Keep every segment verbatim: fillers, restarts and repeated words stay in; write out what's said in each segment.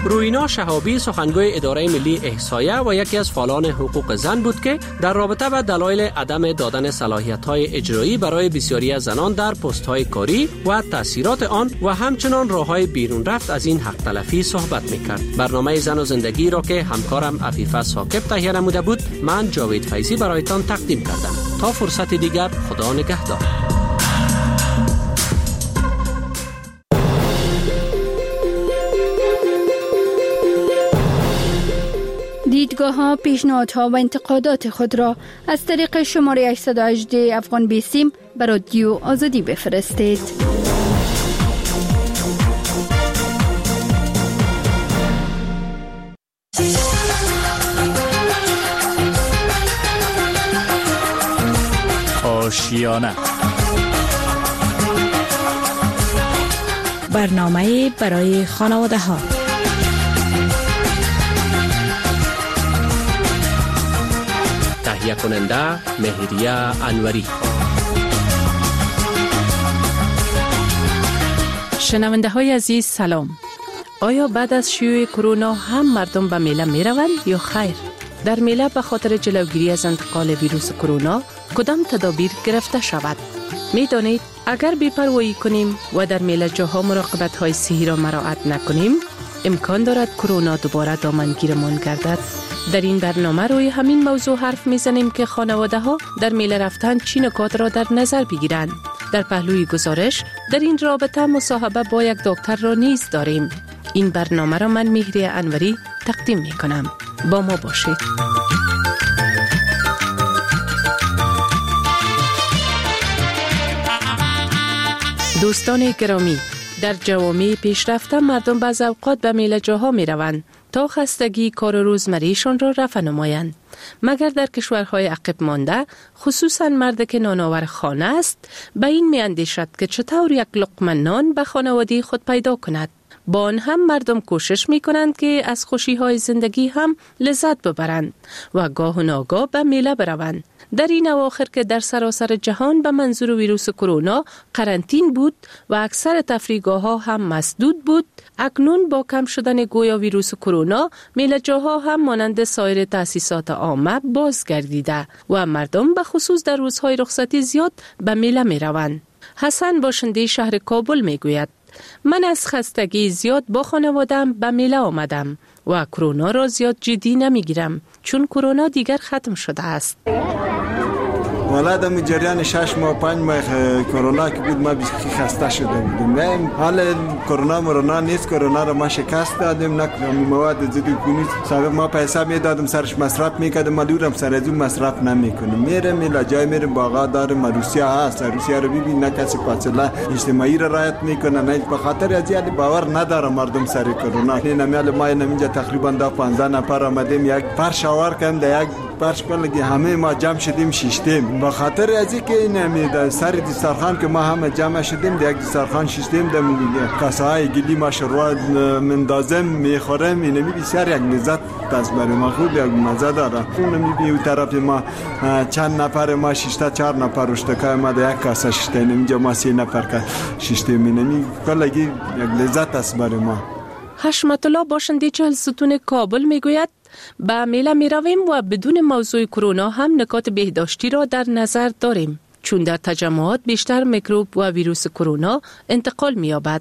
روینا شهابی سخنگوی اداره ملی احصایه و یکی از فعالان حقوق زن بود که در رابطه با دلایل عدم دادن صلاحیت‌های اجرایی برای بسیاری از زنان در پست‌های کاری و تاثیرات آن و همچنان راه‌های بیرون رفت از این حق تلفی صحبت می‌کرد. برنامه زن و زندگی را که همکارم عفیفه ثاقب تهیه نموده بود، من جاوید فیضی برایتان تقدیم کردم. تا فرصت دیگر، خدا نگهدار. دیدگاه ها، پیشنهادها و انتقادات خود را از طریق شماره هشت یک هشت افغان بیسیم به رادیو آزادی بفرستید. آشیانه، برنامه برای خانواده ها. تهیه کننده مهریه انوری. شنونده های عزیز سلام. آیا بعد از شیوع کرونا هم مردم به میله می روند یا خیر؟ در میله به خاطر جلوگیری از انتقال ویروس کرونا کدام تدابیر گرفته شود؟ می دانید اگر بی‌پروایی کنیم و در میله جاها مراقبت های صحی را مراعات نکنیم، امکان دارد کرونا دوباره دامنگیرمان گردد. در این برنامه روی همین موضوع حرف میزنیم که خانواده ها در میله رفتن چی نکات را در نظر بگیرند. در پهلوی گزارش در این رابطه مصاحبه با یک دکتر را نیز داریم. این برنامه را من مهریه انوری تقدیم می کنم. با ما باشید. دوستان گرامی، در جوامع پیشرفته مردم بعض اوقات به میله جاها می روند تا خستگی کار روزمریشان را رفع نمایند. مگر در کشورهای عقب مانده، خصوصا مرد که نانآور خانه است، به این می اندیشد که چطور یک لقمه نان به خانواده خود پیدا کند. با آن هم مردم کوشش می کنند که از خوشی های زندگی هم لذت ببرند و گاه و ناگاه به میله بروند. در این اواخر که در سراسر جهان به منظور ویروس کرونا قرنطین بود و اکثر تفریحگاه ها هم مسدود بود، اکنون با کم شدن گویا ویروس کرونا، میله جاها هم مانند سایر تأسیسات عامه بازگردیده و مردم به خصوص در روزهای رخصتی زیاد به میله می روند. حسن باشنده شهر کابل می گوید: من از خستگی زیاد با خانوادم به میله آمدم و کرونا را زیاد جدی نمی گیرم چون کرونا دیگر ختم شده است. والا در جریان شش ماه پنج ماه کرونا که بود ما بیخی خسته شده بودیم. حال کرونا مرونا نیست، کرونا را ما شکست دادیم، نه مواد ضد کنید سبب ما پیسه میدادم سرش مصرف میکردم، ما دورم سر از اون مصرف نمیکنیم. میرم میلا جای میرم باغا دارم، روسیا هست، روسیا رو ببین نه کسی فاصله اجتماعی را رعایت میکنه، نه به خاطر از یاد باور نداره مردم سر کرونا. نه میال ما اینجا تقریبا دا پانزده نفر آمدیم، یک فرش آور کردیم، در یک فرش بلگی همه ما جمع شدیم شیشتیم. به خاطر از اینکه این سر دسترخوان که ما همه جمع شدیم، در یک دسترخوان شیشتیم، در کاسه های گلی ما شروع مندازم میخورم، اینمی بسیار یک لذت دست برای ما خوب یک مزه داره. اونمی بی اون طرف ما چند نفر ما شیشته چهار نفر اشتکای ما در یک کاسه شیشتیم، اینجا ما سی نفر که شیشتیم، اینمی کلگی یک لذت دست برای ما. حشمت الله باشنده چهل ستون کابل میگوید: به میله می رویم و بدون موضوع کرونا هم نکات بهداشتی را در نظر داریم، چون در تجمعات بیشتر میکروب و ویروس کرونا انتقال می یابد.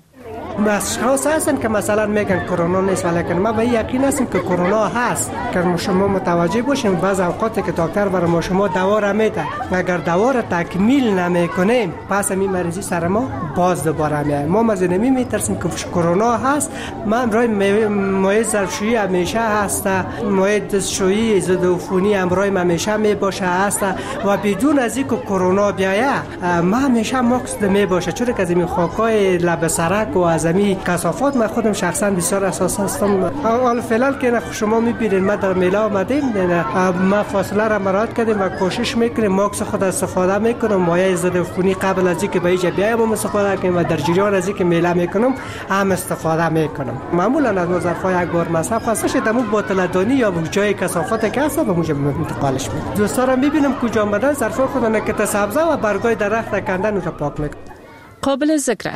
اشخاص هستن که مثلا میگن کرونا نیست، ولی ما به یقین هستیم که کرونا هست. که شما متوجه باشیم بعض اوقات که دکتر برای ما شما دوا را میده، اگر دوا را تکمیل نمیکنیم پس این مریضی سر ما باز دوباره میاد. ما از نمی میترسیم که کرونا هست. من برای مواد ظرفشویی همیشه هست، مواد دستشویی ضد عفونی امرای همیشه می باشه هست و بدون از اینکه کرونا بیاید ما همیشه ماکس می باشه، چون که از این خاکای لب سرک و از این کثافات من خودم شخصا بسیار اساس هستم. حال فعلا که شما میبینید ما در میله آمدیم، ما فاصله را مراعات کردیم و کوشش میکنیم ماکس خود استفاده میکنم، مایع ضد عفونی قبل از اینکه به اینجا بیایم هم استفاده کنیم و در جریان از اینکه میله میکنم هم استفاده میکنم. معمولا از ظرفای یک بار مصرف هستش دمو بوتل دانی یا جای کثافات که هست به اونجا انتقالش میدم. دوستا را میبینم کجا آمدن ظرفا خود نکته سبزه و برگای درخت کندن رو پاک میکنم. قابل ذکر است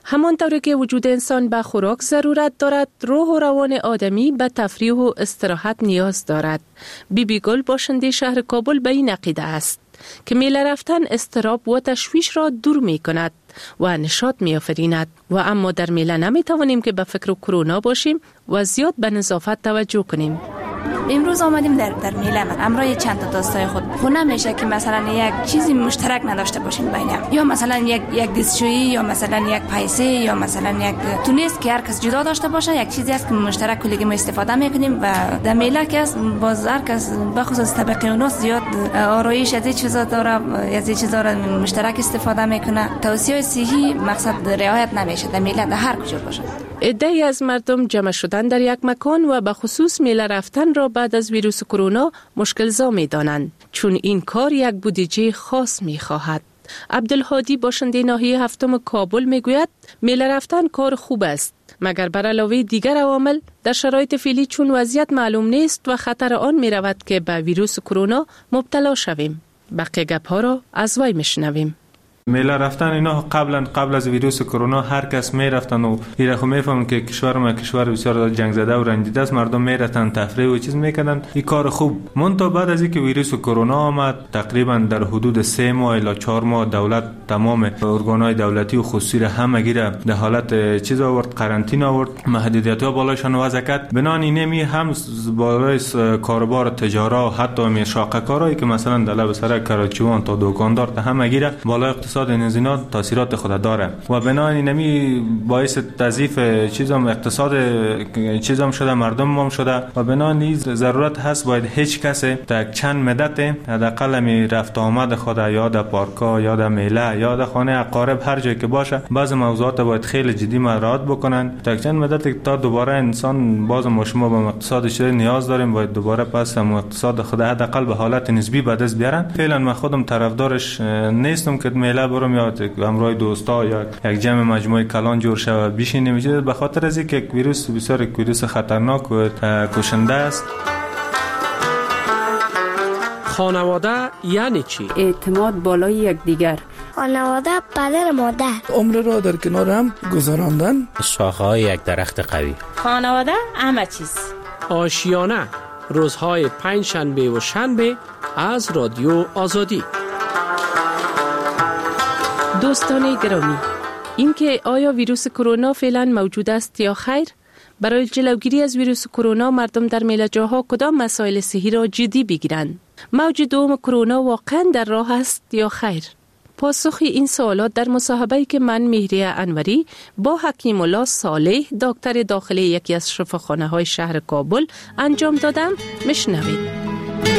همانطور که وجود انسان به خوراک ضرورت دارد، روح و روان آدمی به تفریح و استراحت نیاز دارد. بی بی گل باشنده شهر کابل به این عقیده است که میله رفتن اضطراب و تشویش را دور می کند و نشاط می آفریند. و اما در میله نمی توانیم که به فکر کرونا باشیم و زیاد به نظافت توجه کنیم. امروز آمدیم در در میله من امرای چند تا دوستای خود خونه میشه که مثلا یک چیزی مشترک نداشته باشیم بین هم، یا مثلا یک یک دستشویی، یا مثلا یک پیسه، یا مثلا یک تونیست که هر کس جدا داشته باشه. یک چیزی است که مشترک کلی ما استفاده میکنیم و در میله که باز هر کس بخصوص طبقه اوناس زیاد آرایش از این چیزا داره، از این چیزا را مشترک استفاده میکنه. توصیه صحی مقصد رعایت نمیشه در میله در هر کجا باشه. عده‌ای از مردم جمع شدن در یک مکان و به خصوص میله رفتن را بعد از ویروس کرونا مشکل‌زا می‌دانند، چون این کار یک بودجه خاص می‌خواهد. عبدالهادی باشنده ناحیه هفتم کابل میگوید میله رفتن کار خوب است، مگر بر علاوه دیگر عوامل در شرایط فعلی چون وضعیت معلوم نیست و خطر آن می‌رود که به ویروس کرونا مبتلا شویم. بقیه گپ‌ها را از وی می‌شنویم. میله رفتن اینا قبلا قبل از ویروس کرونا هر کس میرفتن و ایره خو میفهمن که کشور ما کشور بسیار جنگ زده و رنجیده است، مردم میرفتن تفریح و چیز میکردن، این کار خوب. منتها بعد از اینکه ویروس کرونا آمد تقریبا در حدود سه ماه الی چهار ماه دولت تمام ارگانهای دولتی و خصوصی را همگی را در حالت چیز آورد، قرنطینه آورد، محدودیت‌ها بالایشان وضع کرد. بنان اینمی هم بالای کاروبار تجارت و حتی می شاقه‌کارایی که مثلا در لب سر کراچیوان تا دکاندار تا همگی را بالای اقتصاد نزینا تاثیرات خود داره و بنای نمی باعث تضعیف چیزام اقتصاد چیزام شده، مردم هم شده و بنای نیز ضرورت هست باید هیچ کس تا چند مدت حداقل می رفت آمد خود یا در پارکا یا در میله یا در خانه اقارب هر جایی که باشه بعض موضوعات باید خیلی جدی مراعات بکنن تا چند مدت تا دوباره انسان باز ما شما به اقتصاد شده نیاز داریم، باید دوباره پس هم اقتصاد خود حداقل به حالت نسبی به دست بیارن. فعلا من خودم طرفدارش نیستم که میله برم یا همراه دوستا یا یک جمع مجموعه کلان جور شود بشینیم، میشه به خاطر از اینکه ویروس بسیار ویروس خطرناک و کشنده است. خانواده یعنی چی؟ اعتماد بالای یکدیگر. خانواده پدر مادر. عمر را در کنار هم گذراندن. شاخه‌های یک درخت قوی. خانواده همه چیز. آشیانه روزهای پنج شنبه و شنبه از رادیو آزادی. دوستان گرامی، اینکه آیا ویروس کرونا فعلا موجود است یا خیر؟ برای جلوگیری از ویروس کرونا مردم در میله‌جاها کدام مسائل صحی را جدی بگیرند؟ موج دوم کرونا واقعا در راه است یا خیر؟ پاسخ این سوالات در مصاحبه‌ای که من مهریه انوری با حکیم الله صالح دکتر داخلی یکی از شفاخانه‌های شهر کابل انجام دادم میشنوید.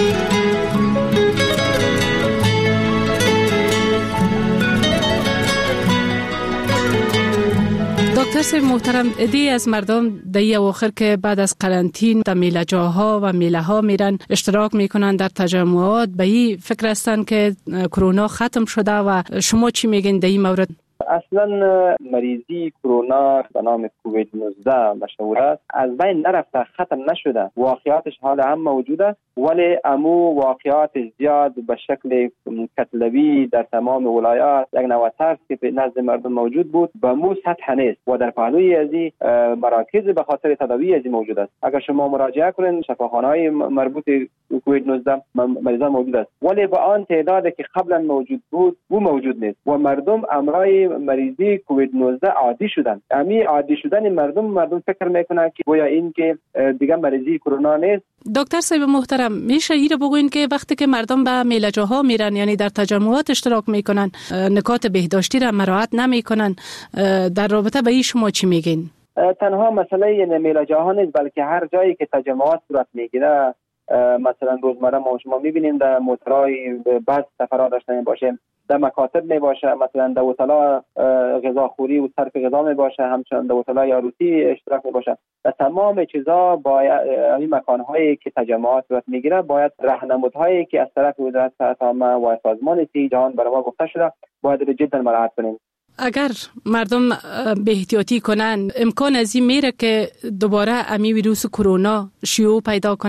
دکتر صاحب محترم، عده‌ای از مردم در این اواخر که بعد از قرنطینه در میله جاها و میله ها میرن اشتراک میکنن در تجمعات، به این فکر هستن که کرونا ختم شده و شما چی میگین در این مورد؟ اصلا مریضی کرونا به نام کووید نوزده مشهور است، از بین نرفته، ختم نشده، واقعاتش حالا هم موجوده، ولی امو واقعات زیاد به شکل کتلوی در تمام ولایات یک نوع ترس که نزد مردم موجود بود به مو سطح نیست و در پهلوی ازی مراکز به خاطر تداوی ازی موجود است. اگر شما مراجعه کنین شفاخانه‌های مربوط به کووید نوزده مریضان موجود است، ولی با آن تعدادی که قبلا موجود بود او موجود نیست و مردم امرای مریضی کووید نوزده عادی شدن. امی عادی شدن مردم مردم فکر میکنن که گویا این که دیگه مریضی کرونا نیست. دکتر صاحب محترم، میشه ایره بگوین که وقتی که مردم به میله جاها میرن، یعنی در تجمعات اشتراک میکنن، نکات بهداشتی را مراعات نمیکنن، در رابطه به این شما چی میگین؟ تنها مسئله میله جاها نیست، بلکه هر جایی که تجمعات صورت میگیره، مثلا روزمره ما شما میبینیم در موترهای بس سفرها داشتن باشه، در مکاتب می باشه، مثلا در هتل‌ها غذاخوری و صرف غذا می باشه، همچنین در هتل‌های عروسی اشتراک می باشه. در تمام چیزا باید این مکان‌هایی که تجمعات صورت میگیره باید راهنمودهایی که از طرف وزارت صحت عامه و سازمان صحت جهان برای ما گفته شده باید جدا مراعات کنیم. اگر مردم به احتیاطی کنن، امکان از این میره که دوباره امی ویروس کرونا شیوع پیدا کنه؟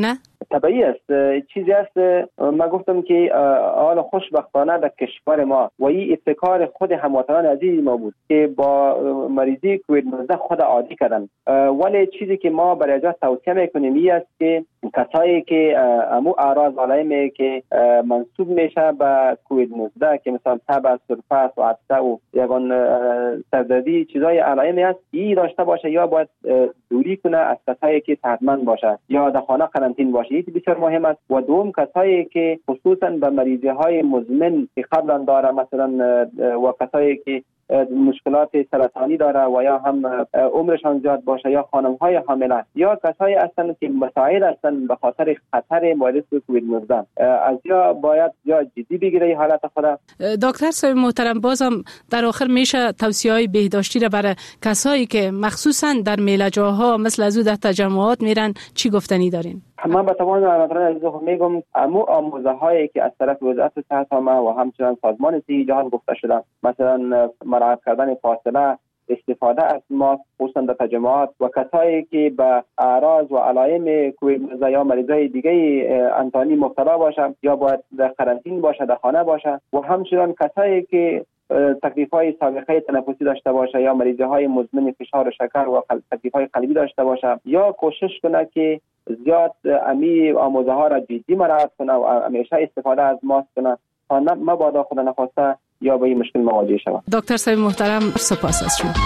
طبیعی است. چیزی است ما گفتم که حال خوشبختانه در کشور ما و این ابتکار خود هموطنان عزیز ما بود که با مریضی کووید نوزده خود عادی کردن. ولی چیزی که ما برای جا توصیه میکنیم این است که کسایی که امو اعراض علائمی که منسوب میشه به کووید نوزده که مثلا تب، سرفه و عطسه و یگان سردردی چیزای علائمی است، این داشته باشه یا باید دوری کنه از کسایی که صحتمند باشه یا در خانه قرنطینه باشه. این بسیار مهم است. و دوم کسایی که خصوصا به مریضی های مزمن که قبلا داره، مثلا و کسایی که مشکلات سرطانی داره و یا هم عمرشان زیاد باشه یا خانم های حامله یا کسایی هستند که مساعد هستند به خاطر خطر ویروس کووید نوزده، از یا باید یا جدی بگیره حالت خود. دکتر صاحب محترم، بازم در آخر میشه توصیه های بهداشتی را برای کسایی که مخصوصا در میله‌جاها مثل از او در تجمعات میرن چی گفتنی دارین؟ من به تمام هموطنان عزیز خود میگم امو آموزه هایی که از طرف وزارت صحت عامه و همچنین سازمان صحت جهان گفته شده، مثلا مراعات کردن فاصله، استفاده از ماسک خصوصا در تجمعات و کسایی که به اعراض و علائم کووید نوزده یا مریضای دیگه انتانی مبتلا باشه یا باید در قرنطینه باشه، در خانه باشه و همچنین کسایی که تکلیف‌های سابقه تنفسی داشته باشه یا مریضی‌های مزمن فشار و شکر و تکلیف‌های قلبی داشته باشه یا کوشش کنه که زیاد امی آموزه ها را جدی مراعات کنه و همیشه استفاده از ماسک کنه تا مبادا خود نخواسته یا با این مشکل مواجه شود. دکتر صاحب محترم، سپاس از شما.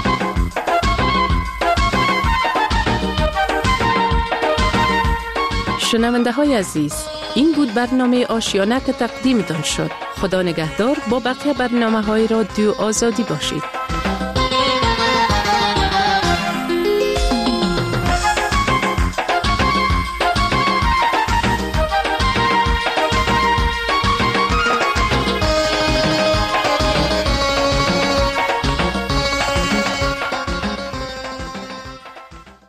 شنونده های عزیز، این بود برنامه آشیانه که تقدیمتان شد. خدا نگهدار. با بقیه برنامه های رادیو آزادی باشید.